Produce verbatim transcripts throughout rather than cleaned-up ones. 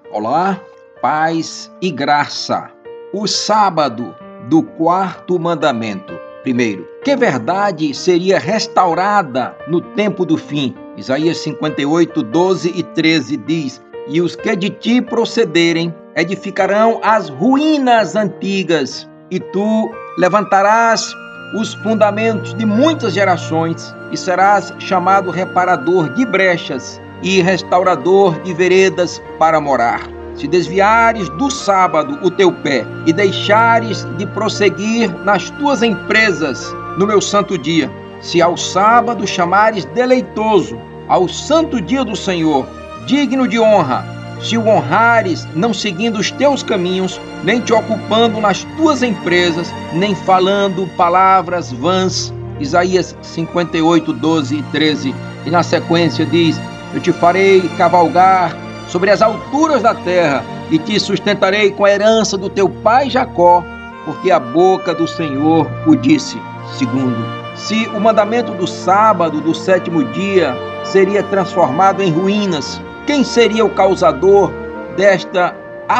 Olá, paz e graça. O sábado do quarto mandamento. Primeiro, que verdade seria restaurada no tempo do fim? Isaías cinquenta e oito, doze e treze diz: E os que de ti procederem edificarão as ruínas antigas, e tu levantarás os fundamentos de muitas gerações, e serás chamado reparador de brechas e restaurador de veredas para morar. Se desviares do sábado o teu pé e deixares de prosseguir nas tuas empresas no meu santo dia, se ao sábado chamares deleitoso, ao santo dia do Senhor, digno de honra, se o honrares não seguindo os teus caminhos, nem te ocupando nas tuas empresas, nem falando palavras vãs. Isaías cinquenta e oito, doze e treze. E na sequência diz: Eu te farei cavalgar sobre as alturas da terra e te sustentarei com a herança do teu pai Jacó, porque a boca do Senhor o disse. Segundo, se o mandamento do sábado do sétimo dia seria transformado em ruínas, quem seria o causador desta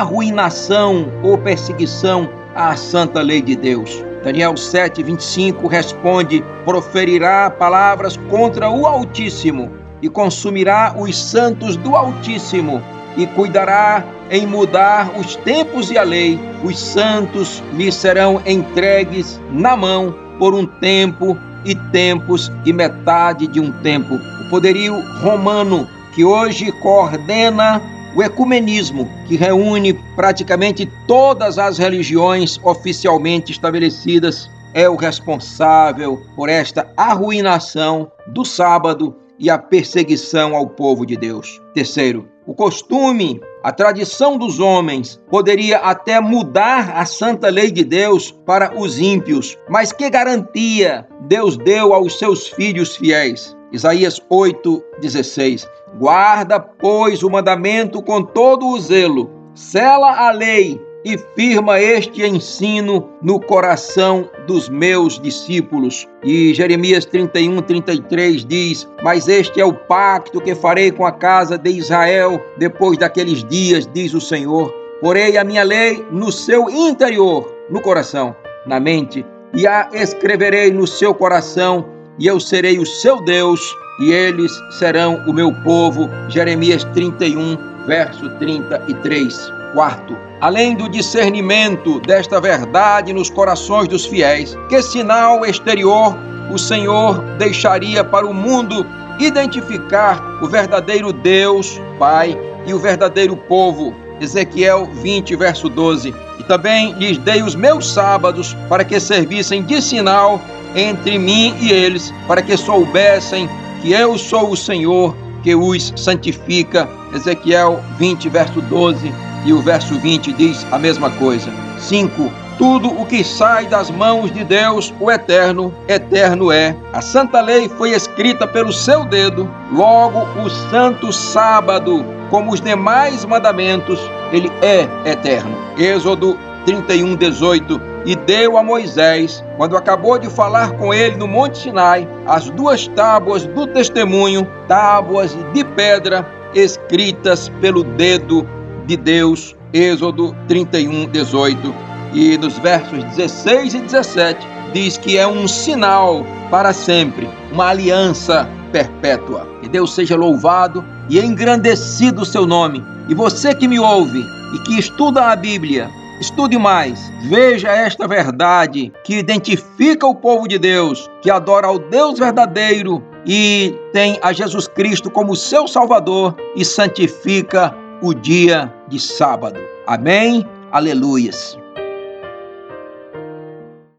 arruinação ou perseguição à santa lei de Deus? Daniel sete, vinte e cinco responde: proferirá palavras contra o Altíssimo e consumirá os santos do Altíssimo, e cuidará em mudar os tempos e a lei. Os santos lhe serão entregues na mão por um tempo e tempos e metade de um tempo. O poderio romano, que hoje coordena o ecumenismo, que reúne praticamente todas as religiões oficialmente estabelecidas, é o responsável por esta arruinação do sábado e a perseguição ao povo de Deus. Terceiro, o costume, a tradição dos homens poderia até mudar a santa lei de Deus para os ímpios, mas que garantia Deus deu aos seus filhos fiéis? Isaías oito, dezesseis. Guarda, pois, o mandamento com todo o zelo, sela a lei e firma este ensino no coração dos meus discípulos. E Jeremias trinta e um, trinta e três diz: Mas este é o pacto que farei com a casa de Israel depois daqueles dias, diz o Senhor. Porei a minha lei no seu interior, no coração, na mente, e a escreverei no seu coração, e eu serei o seu Deus, e eles serão o meu povo. Jeremias trinta e um, verso trinta e três. Quarto, além do discernimento desta verdade nos corações dos fiéis, que sinal exterior o Senhor deixaria para o mundo identificar o verdadeiro Deus, Pai, e o verdadeiro povo? Ezequiel vinte, verso doze. E também lhes dei os meus sábados para que servissem de sinal entre mim e eles, para que soubessem que eu sou o Senhor que os santifica. Ezequiel vinte, verso doze. E o verso vinte diz a mesma coisa. cinco. Tudo o que sai das mãos de Deus, o Eterno, eterno é. A santa lei foi escrita pelo seu dedo, logo o santo sábado, como os demais mandamentos, ele é eterno. Êxodo trinta e um, dezoito. E deu a Moisés, quando acabou de falar com ele no Monte Sinai, as duas tábuas do testemunho, tábuas de pedra, escritas pelo dedo de Deus. Êxodo trinta e um, dezoito. E nos versos dezesseis e dezessete diz que é um sinal para sempre, uma aliança perpétua. Que Deus seja louvado e engrandecido o seu nome. E você que me ouve e que estuda a Bíblia, estude mais, veja esta verdade que identifica o povo de Deus, que adora ao Deus verdadeiro e tem a Jesus Cristo como seu Salvador e santifica o dia de sábado. Amém? Aleluias.